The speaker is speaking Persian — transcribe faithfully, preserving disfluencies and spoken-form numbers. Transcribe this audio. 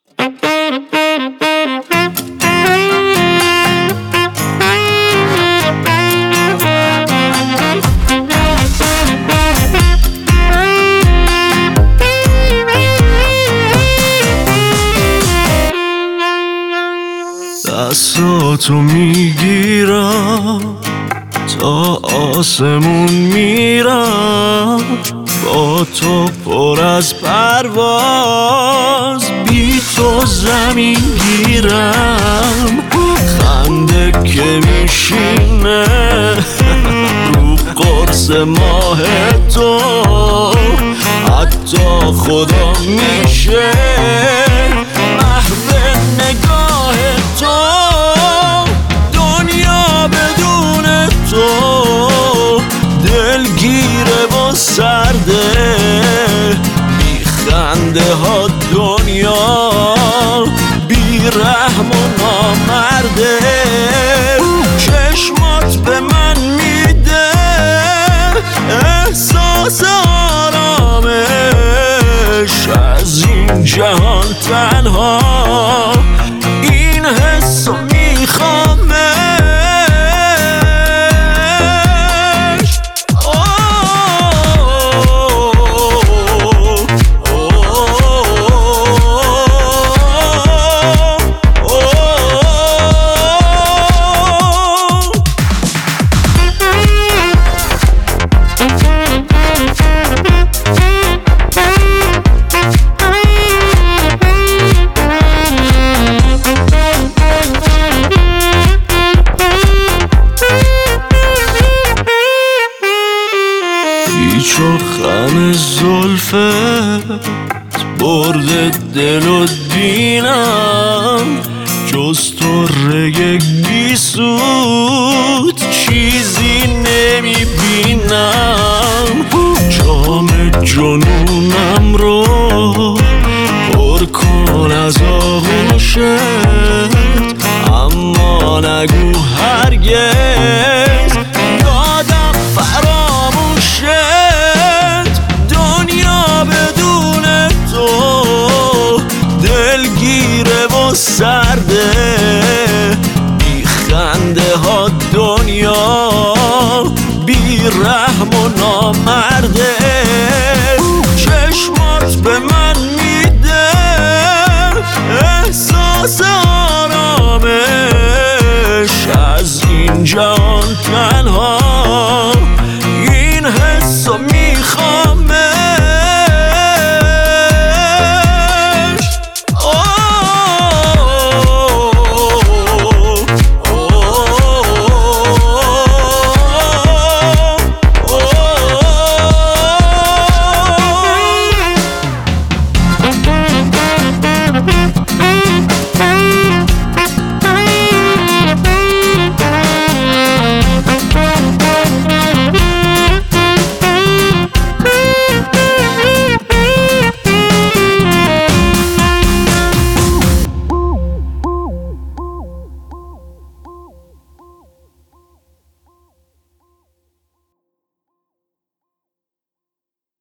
دستاتو میگیرم تا آسمون میرم، با تو پر از پرواز، بی تو زمین گیرم. خنده که میشینه رو قرص ماه تو، حتی خدا میشه محو نگاه تو. دنیا بدون تو دلگیره و سرده، بی خنده ها دنیا بی رحم و نامرده. چشمات به من میده احساس آرامش، از این جهان تنها این حسو میخوامش. پیچ و خم زلفت برده دل و دینم، جز تو یک بی سود چیزی نمیبینم. جام جنونم رو پر کن از آغوشت، اما نگو هرگز یادم فراموشت. دنیا بدون تو دلگیره و سرده، بی خنده ها دنیا بی رحم و نامرده.